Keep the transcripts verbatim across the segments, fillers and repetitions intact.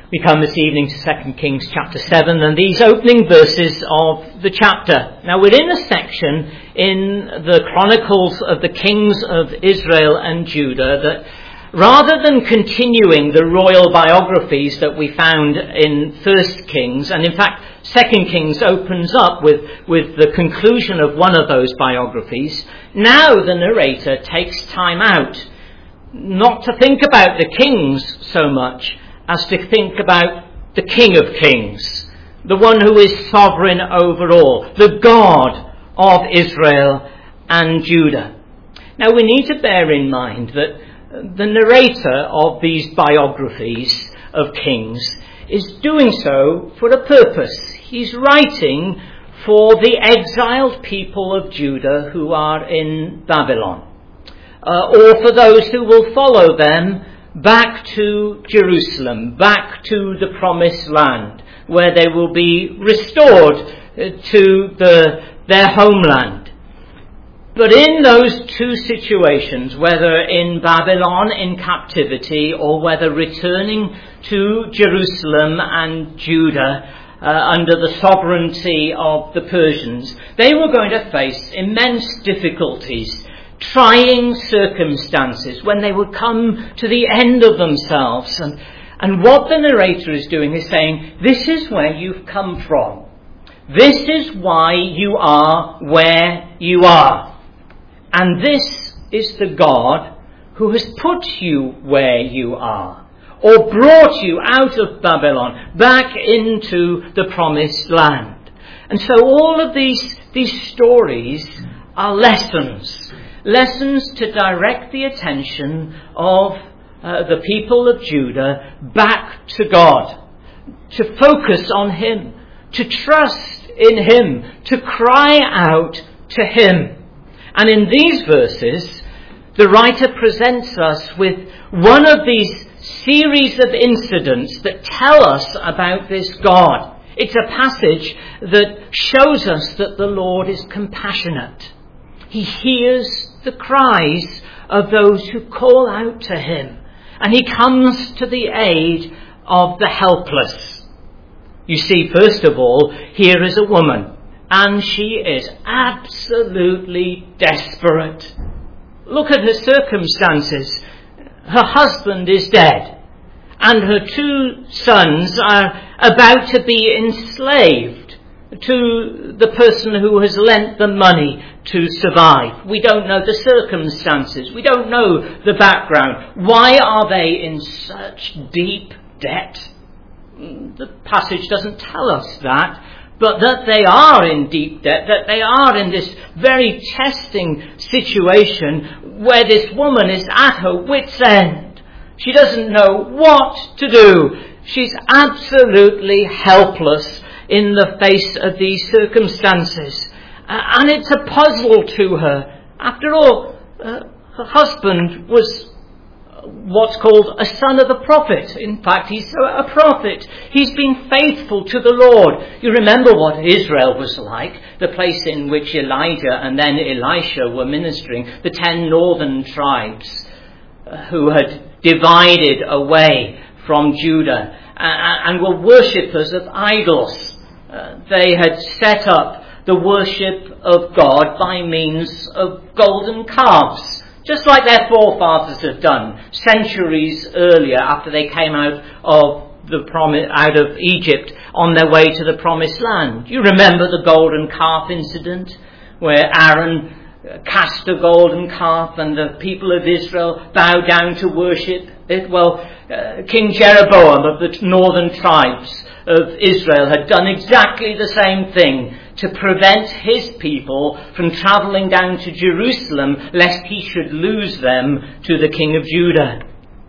We come this evening to Second Kings chapter seven and these opening verses of the chapter. Now we're in a section in the Chronicles of the Kings of Israel and Judah that, rather than continuing the royal biographies that we found in First Kings, and in fact Second Kings opens up with, with the conclusion of one of those biographies, now the narrator takes time out not to think about the kings so much as to think about the King of Kings, the one who is sovereign over all, the God of Israel and Judah. Now we need to bear in mind that the narrator of these biographies of kings is doing so for a purpose. He's writing for the exiled people of Judah who are in Babylon, uh, or for those who will follow them back to Jerusalem, back to the promised land, where they will be restored to the, their homeland. But in those two situations, whether in Babylon in captivity or whether returning to Jerusalem and Judah uh, under the sovereignty of the Persians, they were going to face immense difficulties, trying circumstances when they would come to the end of themselves. And, and what the narrator is doing is saying, this is where you've come from. This is why you are where you are. And this is the God who has put you where you are, or brought you out of Babylon back into the promised land. And so all of these, these stories are lessons. Lessons to direct the attention of uh, the people of Judah back to God, to focus on Him, to trust in Him, to cry out to Him. And in these verses, the writer presents us with one of these series of incidents that tell us about this God. It's a passage that shows us that the Lord is compassionate. He hears the cries of those who call out to Him, and He comes to the aid of the helpless. You see, first of all, here is a woman, and she is absolutely desperate. Look at her circumstances. Her husband is dead, and her two sons are about to be enslaved to the person who has lent them money to survive. We don't know the circumstances. We don't know the background. Why are they in such deep debt? The passage doesn't tell us that, but that they are in deep debt, that they are in this very testing situation where this woman is at her wit's end. She doesn't know what to do. She's absolutely helpless in the face of these circumstances. Uh, and it's a puzzle to her. After all, uh, her husband was what's called a son of the prophet. In fact, he's a prophet. He's been faithful to the Lord. You remember what Israel was like, the place in which Elijah and then Elisha were ministering, the ten northern tribes uh, who had divided away from Judah uh, and were worshippers of idols. Uh, they had set up the worship of God by means of golden calves, just like their forefathers had done centuries earlier after they came out of the promise, out of Egypt on their way to the promised land. You remember the golden calf incident where Aaron cast a golden calf and the people of Israel bowed down to worship it? Well, uh, King Jeroboam of the northern tribes of Israel had done exactly the same thing to prevent his people from travelling down to Jerusalem lest he should lose them to the king of Judah.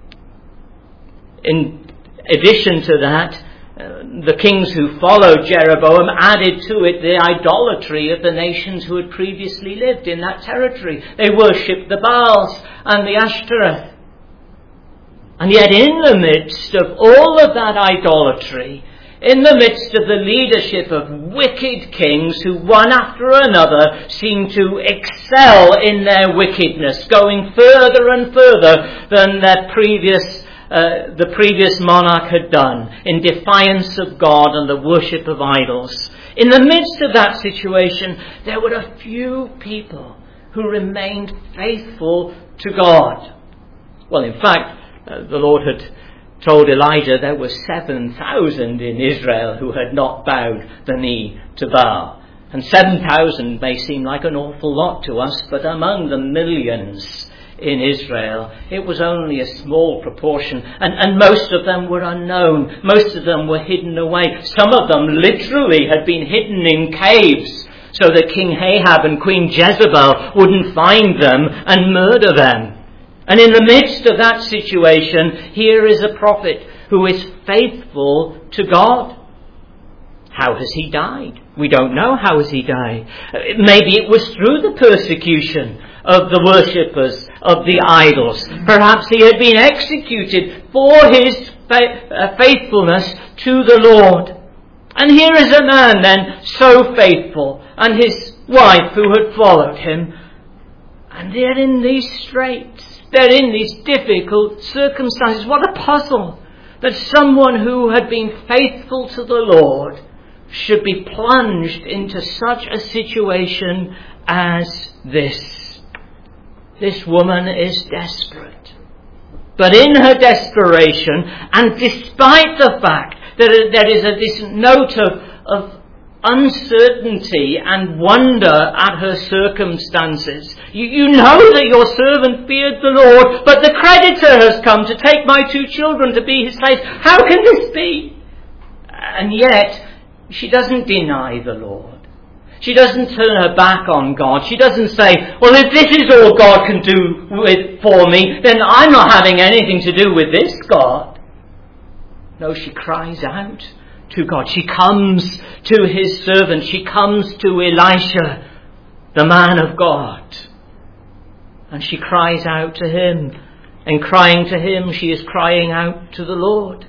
In addition to that, uh, the kings who followed Jeroboam added to it the idolatry of the nations who had previously lived in that territory. They worshipped the Baals and the Ashtoreth. And yet in the midst of all of that idolatry, in the midst of the leadership of wicked kings who one after another seem to excel in their wickedness, going further and further than their previous uh, the previous monarch had done in defiance of God and the worship of idols. In the midst of that situation, there were a few people who remained faithful to God. Well, in fact, uh, the Lord had told Elijah there were seven thousand in Israel who had not bowed the knee to Baal. And seven thousand may seem like an awful lot to us, but among the millions in Israel, it was only a small proportion, and, and most of them were unknown. Most of them were hidden away. Some of them literally had been hidden in caves so that King Ahab and Queen Jezebel wouldn't find them and murder them. And in the midst of that situation, here is a prophet who is faithful to God. How has he died? We don't know how has he died. Maybe it was through the persecution of the worshippers of the idols. Perhaps he had been executed for his faithfulness to the Lord. And here is a man then so faithful, and his wife who had followed him, and they're in these straits. They're in these difficult circumstances. What a puzzle that someone who had been faithful to the Lord should be plunged into such a situation as this. This woman is desperate. But in her desperation, and despite the fact that there is a, this note of, of uncertainty and wonder at her circumstances. You, you know that your servant feared the Lord, but the creditor has come to take my two children to be his slaves. How can this be? And yet, she doesn't deny the Lord. She doesn't turn her back on God. She doesn't say, well, if this is all God can do with, for me, then I'm not having anything to do with this God. No, she cries out to God. She comes to his servant. She comes to Elisha, the man of God. And she cries out to him. And crying to him, she is crying out to the Lord.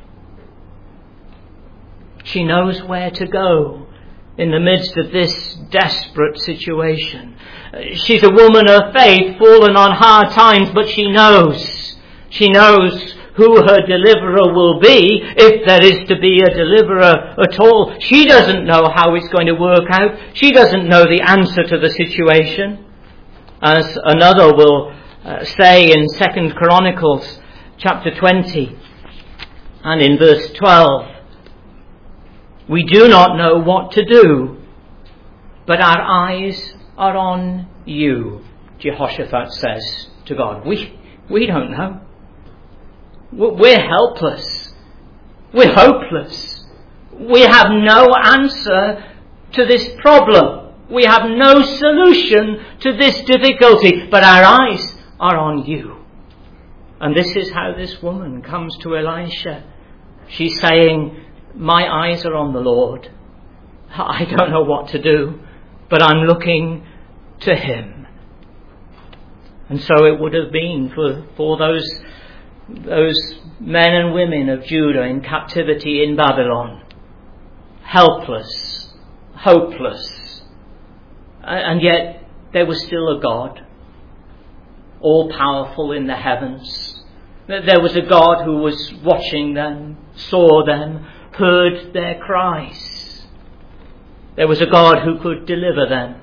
She knows where to go in the midst of this desperate situation. She's a woman of faith, fallen on hard times, but she knows. She knows who her deliverer will be, if there is to be a deliverer at all. She doesn't know how it's going to work out. She doesn't know the answer to the situation. As another will uh, say in Second Chronicles chapter twenty and in verse twelve, we do not know what to do, but our eyes are on you, Jehoshaphat says to God. We, we don't know. We're helpless. We're hopeless. We have no answer to this problem. We have no solution to this difficulty, but our eyes are on you. And this is how this woman comes to Elisha. She's saying, my eyes are on the Lord. I don't know what to do, but I'm looking to him. And so it would have been for, for those those men and women of Judah in captivity in Babylon, helpless, hopeless, and yet there was still a God, all-powerful in the heavens. There was a God who was watching them, saw them, heard their cries. There was a God who could deliver them.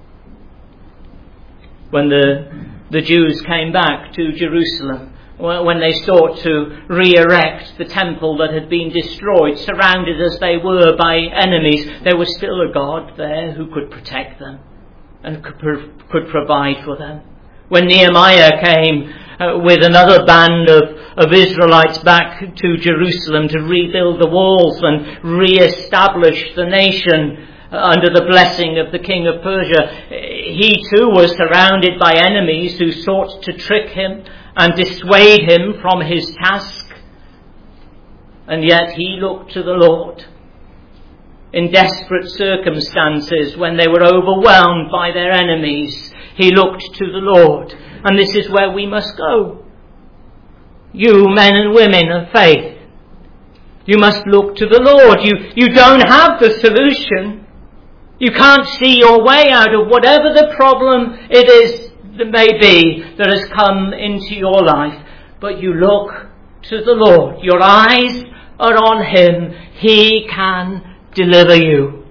When the, the Jews came back to Jerusalem, when they sought to re-erect the temple that had been destroyed, surrounded as they were by enemies, there was still a God there who could protect them and could, pro- could provide for them. When Nehemiah came uh, with another band of, of Israelites back to Jerusalem to rebuild the walls and re-establish the nation uh, under the blessing of the king of Persia, he too was surrounded by enemies who sought to trick him and dissuade him from his task. And yet he looked to the Lord. In desperate circumstances, when they were overwhelmed by their enemies, he looked to the Lord. And this is where we must go. You men and women of faith, you must look to the Lord. You, you don't have the solution. You can't see your way out of whatever the problem it is that may be that has come into your life. But you look to the Lord. Your eyes are on him. He can deliver you.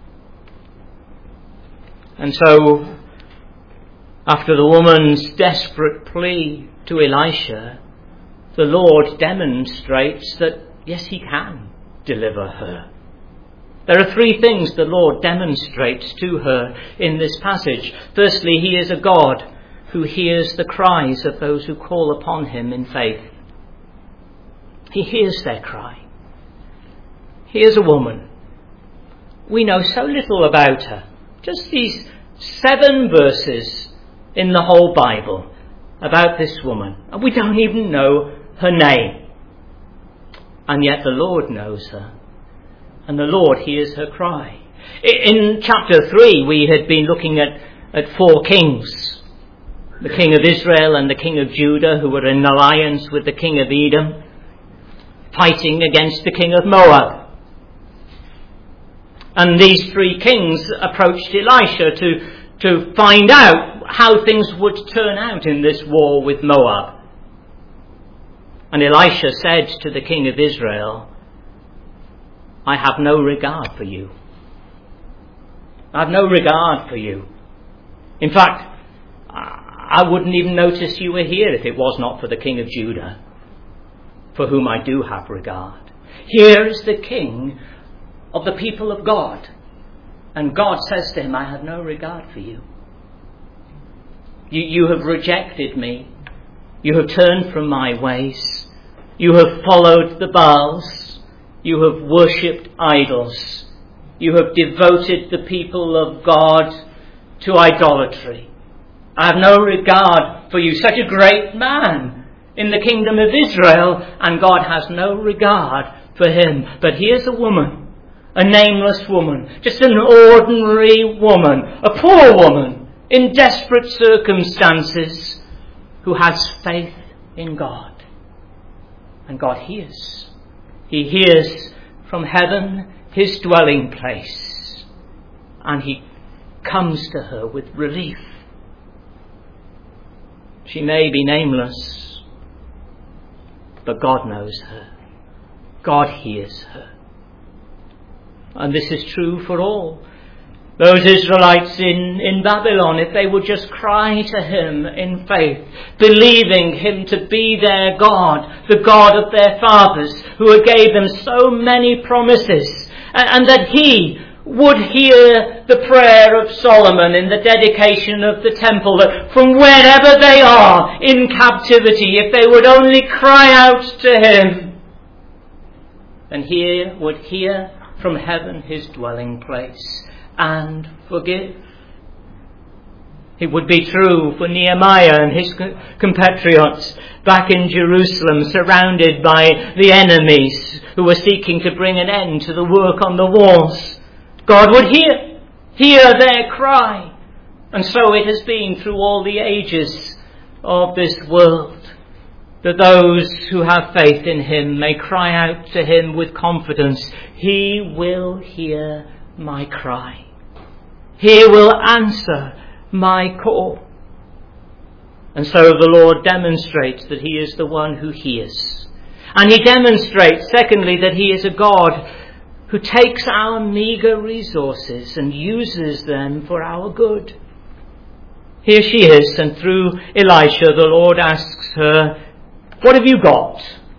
And so, after the woman's desperate plea to Elisha, the Lord demonstrates that, yes, he can deliver her. There are three things the Lord demonstrates to her in this passage. Firstly, he is a God who hears the cries of those who call upon him in faith. He hears their cry. Here's a woman. We know so little about her. Just these seven verses in the whole Bible about this woman. And we don't even know her name. And yet the Lord knows her. And the Lord hears her cry. In chapter three, we had been looking at, at four kings. The king of Israel and the king of Judah, who were in alliance with the king of Edom, fighting against the king of Moab. And these three kings approached Elisha to, to find out how things would turn out in this war with Moab. And Elisha said to the king of Israel, I have no regard for you. I have no regard for you. In fact, I wouldn't even notice you were here if it was not for the king of Judah, for whom I do have regard. Here is the king of the people of God. And God says to him, I have no regard for you. You, you have rejected me. You have turned from my ways. You have followed the Baals. You have worshipped idols. You have devoted the people of God to idolatry. I have no regard for you. Such a great man in the kingdom of Israel, and God has no regard for him. But here's a woman, a nameless woman, just an ordinary woman, a poor woman in desperate circumstances who has faith in God. And God hears. He hears from heaven, his dwelling place, and he comes to her with relief. She may be nameless, but God knows her. God hears her. And this is true for all. Those Israelites in, in Babylon, if they would just cry to him in faith, believing him to be their God, the God of their fathers, who gave them so many promises, and, and that he would hear the prayer of Solomon in the dedication of the temple, that from wherever they are in captivity, if they would only cry out to him, then he would hear from heaven his dwelling place and forgive. It would be true for Nehemiah and his compatriots back in Jerusalem, surrounded by the enemies who were seeking to bring an end to the work on the walls. God would hear, hear their cry. And so it has been through all the ages of this world, that those who have faith in him may cry out to him with confidence, he will hear my cry. He will answer my call. And so the Lord demonstrates that he is the one who hears. And he demonstrates, secondly, that he is a God who takes our meagre resources and uses them for our good. Here she is, and through Elisha the Lord asks her, what have you got?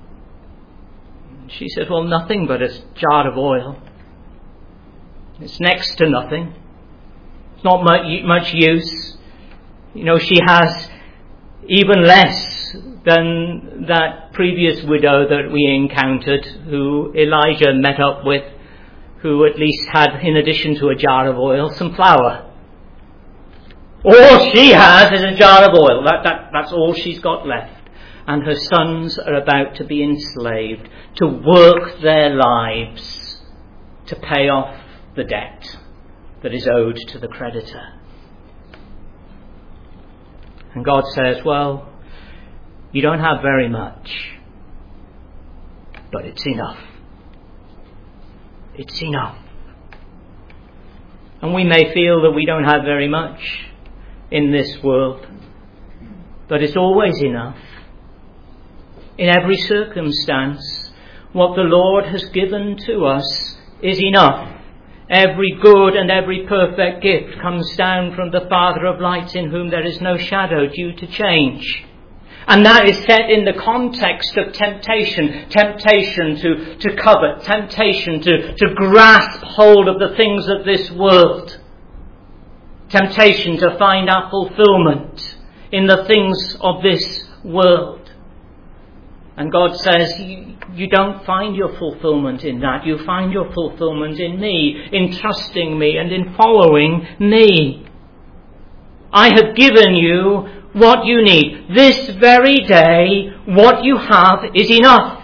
She says, well, nothing but a jar of oil. It's next to nothing. It's not much, much use. You know, she has even less than that previous widow that we encountered, who Elijah met up with, who at least had, in addition to a jar of oil, some flour. All she has is a jar of oil. That, that, that's all she's got left. And her sons are about to be enslaved, to work their lives to pay off the debt that is owed to the creditor. And God says, well, you don't have very much, but it's enough. It's enough. And we may feel that we don't have very much in this world, but it's always enough. In every circumstance, what the Lord has given to us is enough. Every good and every perfect gift comes down from the Father of lights, in whom there is no shadow due to change. And that is set in the context of temptation. Temptation to, to covet. Temptation to, to grasp hold of the things of this world. Temptation to find our fulfillment in the things of this world. And God says, you, you don't find your fulfillment in that. You find your fulfillment in me, in trusting me and in following me. I have given you what you need. This very day, what you have is enough.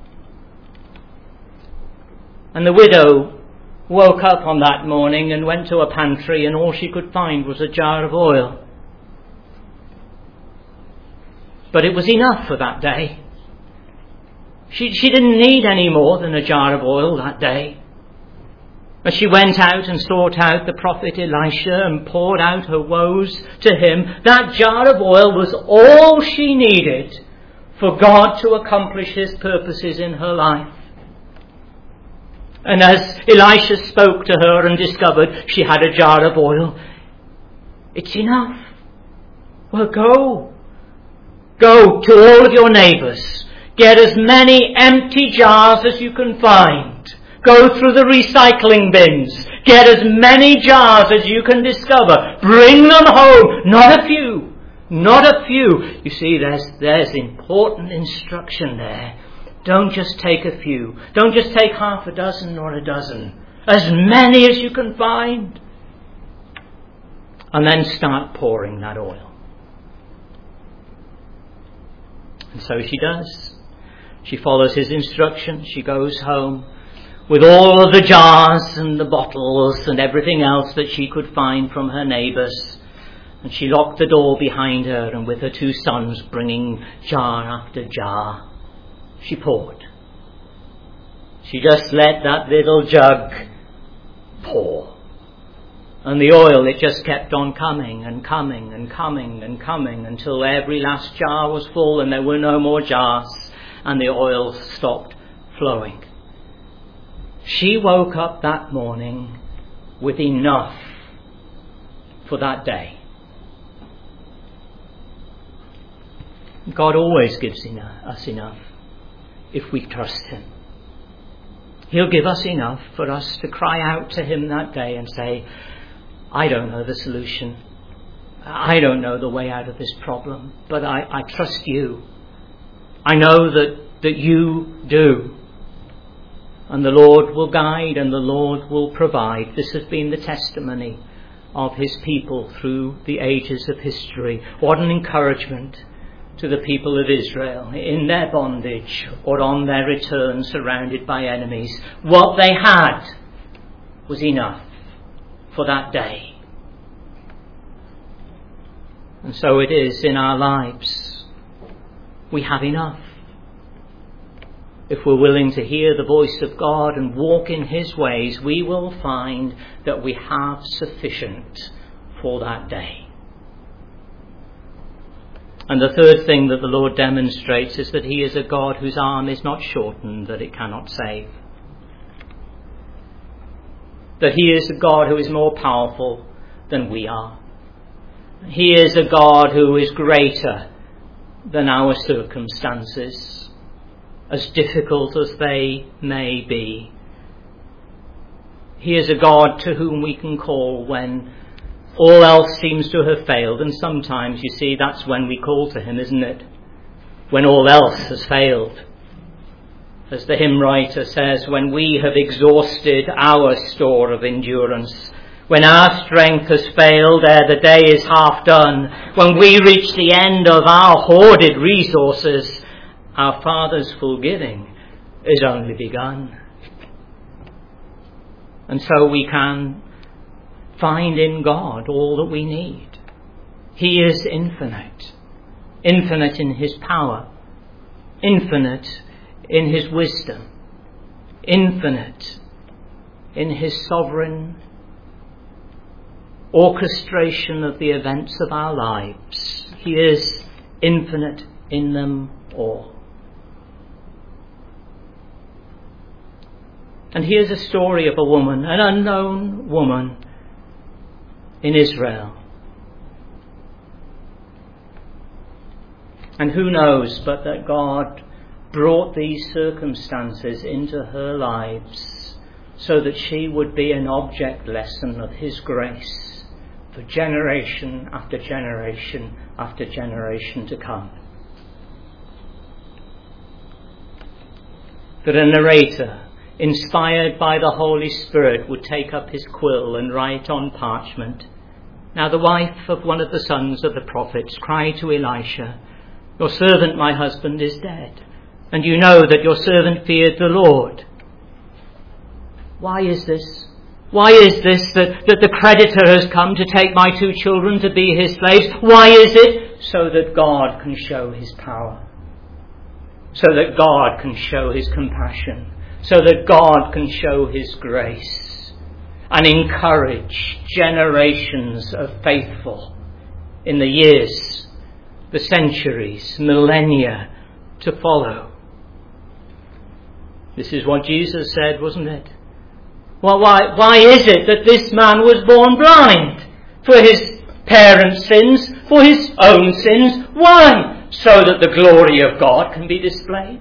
And the widow woke up on that morning and went to a pantry, and all she could find was a jar of oil. But it was enough for that day. She, she didn't need any more than a jar of oil that day. As she went out and sought out the prophet Elisha and poured out her woes to him, that jar of oil was all she needed for God to accomplish his purposes in her life. And as Elisha spoke to her and discovered she had a jar of oil, it's enough. Well, go. Go to all of your neighbours. Get as many empty jars as you can find. Go through the recycling bins. Get as many jars as you can discover. Bring them home. Not a few. Not a few. You see, there's, there's important instruction there. Don't just take a few. Don't just take half a dozen or a dozen. As many as you can find. And then start pouring that oil. And so she does. She follows his instructions. She goes home with all of the jars and the bottles and everything else that she could find from her neighbours. And she locked the door behind her, and with her two sons bringing jar after jar, she poured. She just let that little jug pour. And the oil, it just kept on coming and coming and coming and coming until every last jar was full and there were no more jars. And the oil stopped flowing. She woke up that morning with enough for that day. God always gives us enough if we trust him. He'll give us enough for us to cry out to him that day and say, I don't know the solution. I don't know the way out of this problem, but I, I trust you. I know that, that you do. And the Lord will guide and the Lord will provide. This has been the testimony of his people through the ages of history. What an encouragement to the people of Israel in their bondage or on their return surrounded by enemies. What they had was enough for that day. And so it is in our lives. We have enough. If we're willing to hear the voice of God and walk in his ways, we will find that we have sufficient for that day. And the third thing that the Lord demonstrates is that he is a God whose arm is not shortened, that it cannot save. That he is a God who is more powerful than we are. He is a God who is greater than our circumstances, as difficult as they may be. He is a God to whom we can call when all else seems to have failed. And sometimes, you see, that's when we call to him, isn't it? When all else has failed. As the hymn writer says, when we have exhausted our store of endurance, when our strength has failed ere the day is half done, when we reach the end of our hoarded resources, our Father's full giving is only begun. And so we can find in God all that we need. He is infinite, infinite in his power, infinite in his wisdom, infinite in his sovereign orchestration of the events of our lives. He is infinite in them all. And here's a story of a woman, an unknown woman in Israel. And who knows but that God brought these circumstances into her lives so that she would be an object lesson of his grace for generation after generation after generation to come. That a narrator, inspired by the Holy Spirit, would take up his quill and write on parchment, "Now the wife of one of the sons of the prophets cried to Elisha, 'Your servant, my husband, is dead, and you know that your servant feared the Lord.'" Why is this? Why is this that, that the creditor has come to take my two children to be his slaves? Why is it? So that God can show his power. So that God can show his compassion. So that God can show his grace. And encourage generations of faithful in the years, the centuries, millennia to follow. This is what Jesus said, wasn't it? Well, why, why is it that this man was born blind? For his parents' sins, for his own sins. Why? So that the glory of God can be displayed.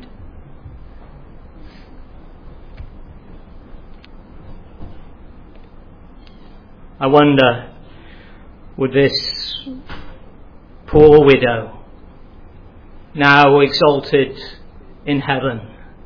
I wonder, would this poor widow, now exalted in heaven,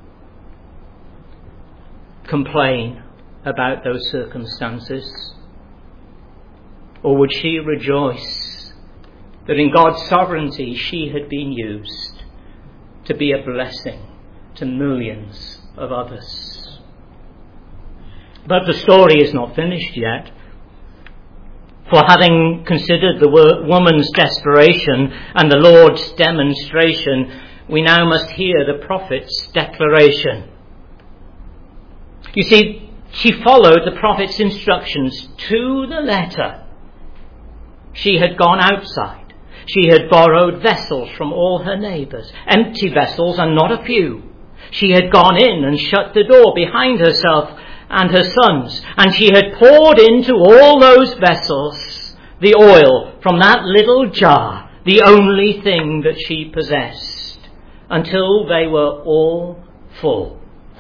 complain about those circumstances? Or would she rejoice that in God's sovereignty she had been used to be a blessing to millions of others? But the story is not finished yet. For having considered the woman's desperation and the Lord's demonstration, we now must hear the prophet's declaration. You see, she followed the prophet's instructions to the letter. She had gone outside. She had borrowed vessels from all her neighbours, empty vessels and not a few. She had gone in and shut the door behind herself and her sons, and she had poured into all those vessels the oil from that little jar, the only thing that she possessed, until they were all full.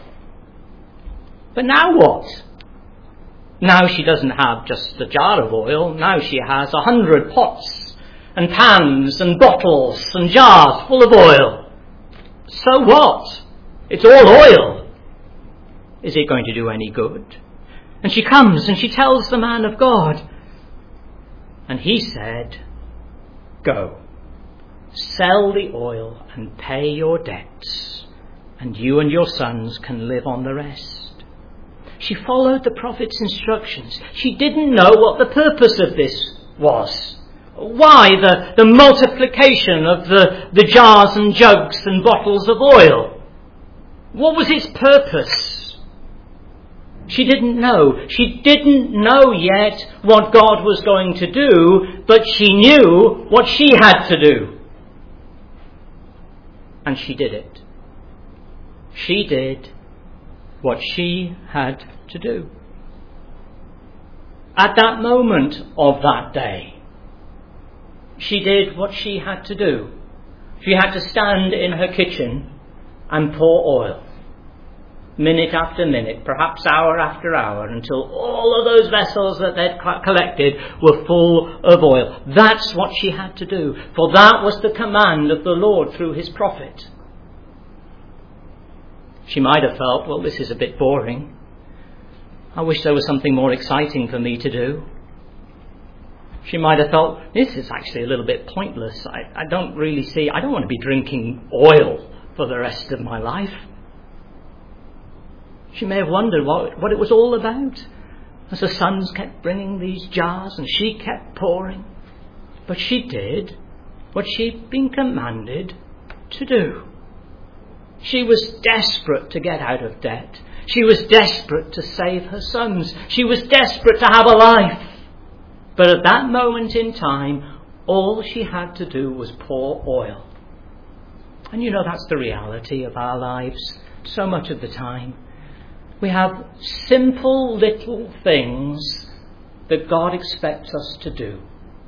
But now what? Now she doesn't have just a jar of oil. Now she has a hundred pots and pans and bottles and jars full of oil. So what? It's all oil. Is it going to do any good? And she comes and she tells the man of God. And he said, "Go, sell the oil and pay your debts, and you and your sons can live on the rest." She followed the prophet's instructions. She didn't know what the purpose of this was. Why the, the multiplication of the, the jars and jugs and bottles of oil? What was its purpose? She didn't know. She didn't know yet what God was going to do, but she knew what she had to do. And she did it. She did what she had to do. At that moment of that day, she did what she had to do. She had to stand in her kitchen and pour oil, minute after minute, perhaps hour after hour, until all of those vessels that they'd collected were full of oil. That's what she had to do, for that was the command of the Lord through his prophet. She might have felt, well, this is a bit boring. I wish there was something more exciting for me to do. She might have felt, this is actually a little bit pointless. I, I don't really see, I don't want to be drinking oil for the rest of my life. She may have wondered what, what it was all about, as the sons kept bringing these jars and she kept pouring. But she did what she'd been commanded to do. She was desperate to get out of debt. She was desperate to save her sons. She was desperate to have a life. But at that moment in time, all she had to do was pour oil. And you know, that's the reality of our lives so much of the time. We have simple little things that God expects us to do,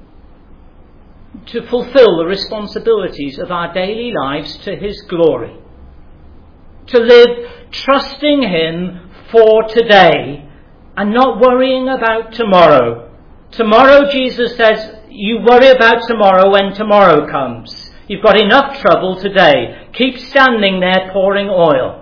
to fulfill the responsibilities of our daily lives to His glory, to live trusting Him for today and not worrying about tomorrow. Tomorrow, Jesus says, you worry about tomorrow when tomorrow comes. You've got enough trouble today. Keep standing there pouring oil.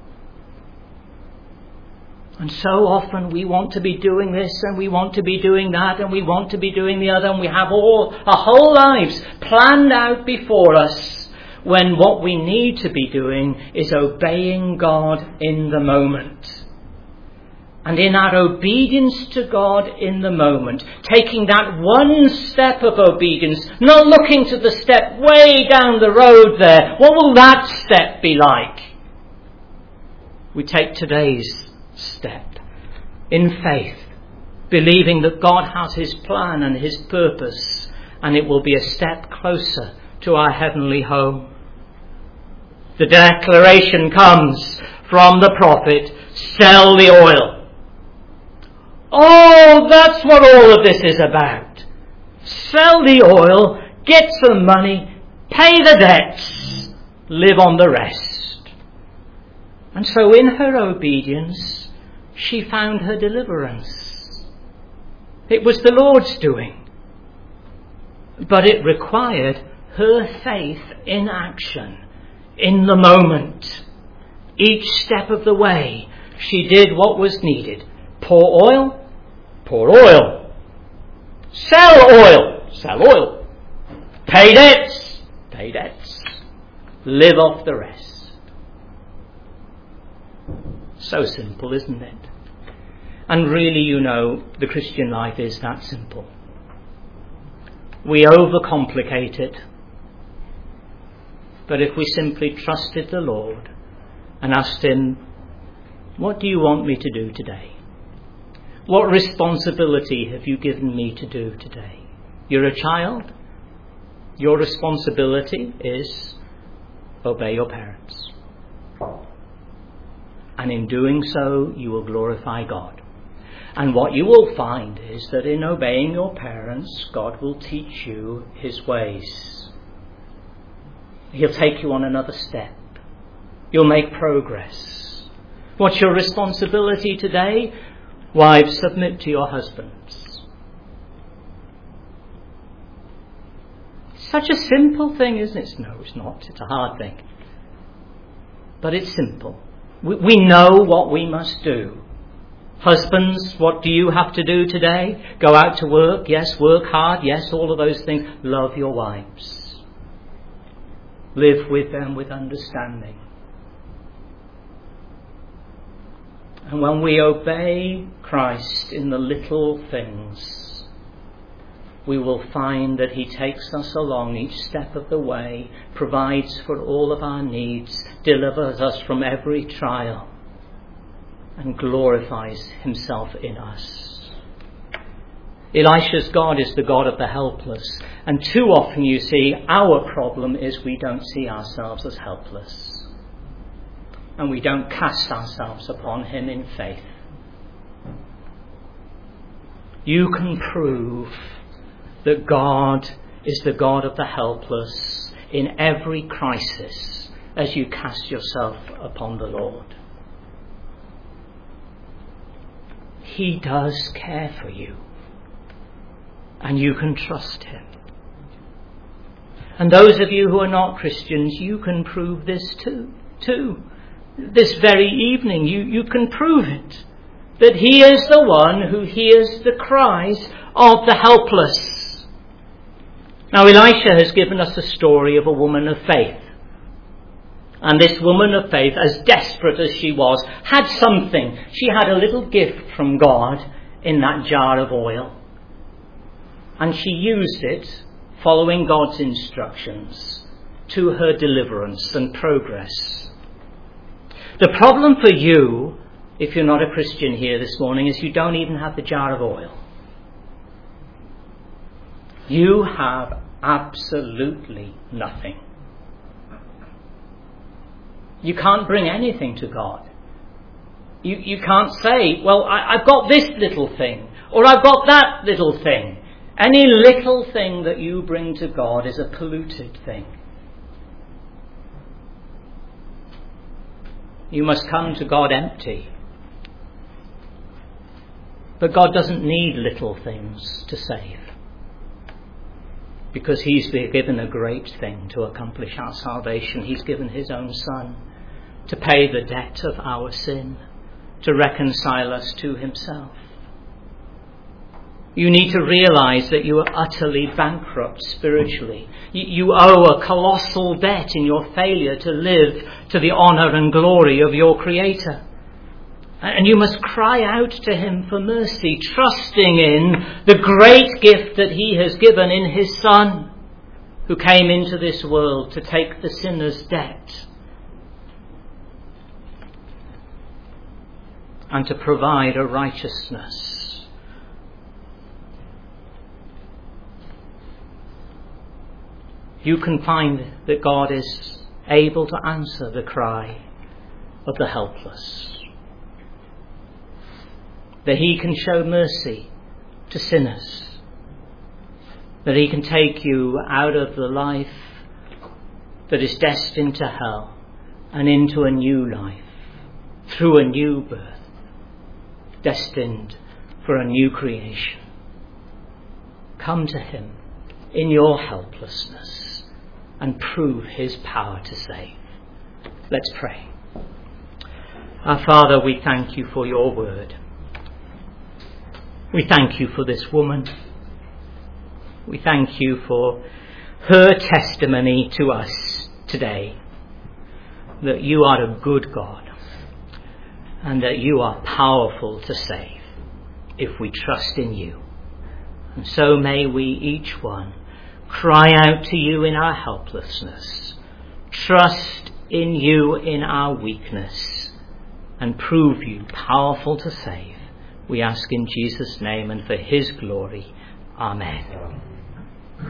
And so often we want to be doing this and we want to be doing that and we want to be doing the other, and we have all our whole lives planned out before us, when what we need to be doing is obeying God in the moment. And in our obedience to God in the moment, taking that one step of obedience, not looking to the step way down the road there, what will that step be like? We take today's step in faith, believing that God has His plan and His purpose, and it will be a step closer to our heavenly home. The declaration comes from the prophet, sell the oil. Oh, that's what all of this is about. Sell the oil, get some money, pay the debts, live on the rest. And so in her obedience, she found her deliverance. It was the Lord's doing. But it required her faith in action, in the moment. Each step of the way, she did what was needed. Pour oil, pour oil. Sell oil, sell oil. Pay debts, pay debts. Live off the rest. So simple, isn't it? And really, you know, the Christian life is that simple. We overcomplicate it. But if we simply trusted the Lord and asked Him, what do you want me to do today? What responsibility have you given me to do today? You're a child. Your responsibility is obey your parents. And in doing so, you will glorify God. And what you will find is that in obeying your parents, God will teach you His ways. He'll take you on another step. You'll make progress. What's your responsibility today? Wives, submit to your husbands. Such a simple thing, isn't it? No, it's not. It's a hard thing. But it's simple. We, we know what we must do. Husbands, what do you have to do today? Go out to work. Yes, work hard. Yes, all of those things. Love your wives. Live with them with understanding. And when we obey Christ in the little things, we will find that He takes us along each step of the way, provides for all of our needs, delivers us from every trial, and glorifies Himself in us. Elisha's God is the God of the helpless. And too often, you see, our problem is we don't see ourselves as helpless. And we don't cast ourselves upon Him in faith. You can prove that God is the God of the helpless in every crisis as you cast yourself upon the Lord. He does care for you, and you can trust Him. And those of you who are not Christians, you can prove this too. too. This very evening, you, you can prove it. That He is the one who hears the cries of the helpless. Now, Elisha has given us a story of a woman of faith. And this woman of faith, as desperate as she was, had something. She had a little gift from God in that jar of oil. And she used it, following God's instructions, to her deliverance and progress. The problem for you, if you're not a Christian here this morning, is you don't even have the jar of oil. You have absolutely nothing. You can't bring anything to God. You, you can't say, well, I, I've got this little thing, or I've got that little thing. Any little thing that you bring to God is a polluted thing. You must come to God empty. But God doesn't need little things to save, because he's given a great thing to accomplish our salvation. He's given his own Son to pay the debt of our sin, to reconcile us to himself. You need to realize that you are utterly bankrupt spiritually. You, you owe a colossal debt in your failure to live to the honour and glory of your Creator. And you must cry out to him for mercy, trusting in the great gift that he has given in his Son, who came into this world to take the sinner's debt and to provide a righteousness. You can find that God is able to answer the cry of the helpless, that he can show mercy to sinners, that he can take you out of the life that is destined to hell and into a new life, through a new birth, destined for a new creation. Come to him in your helplessness and prove his power to save. Let's pray. Our Father, we thank you for your word. We thank you for this woman. We thank you for her testimony to us today, that you are a good God and that you are powerful to save if we trust in you. And so may we each one cry out to you in our helplessness, trust in you in our weakness, and prove you powerful to save. We ask in Jesus' name and for his glory. Amen.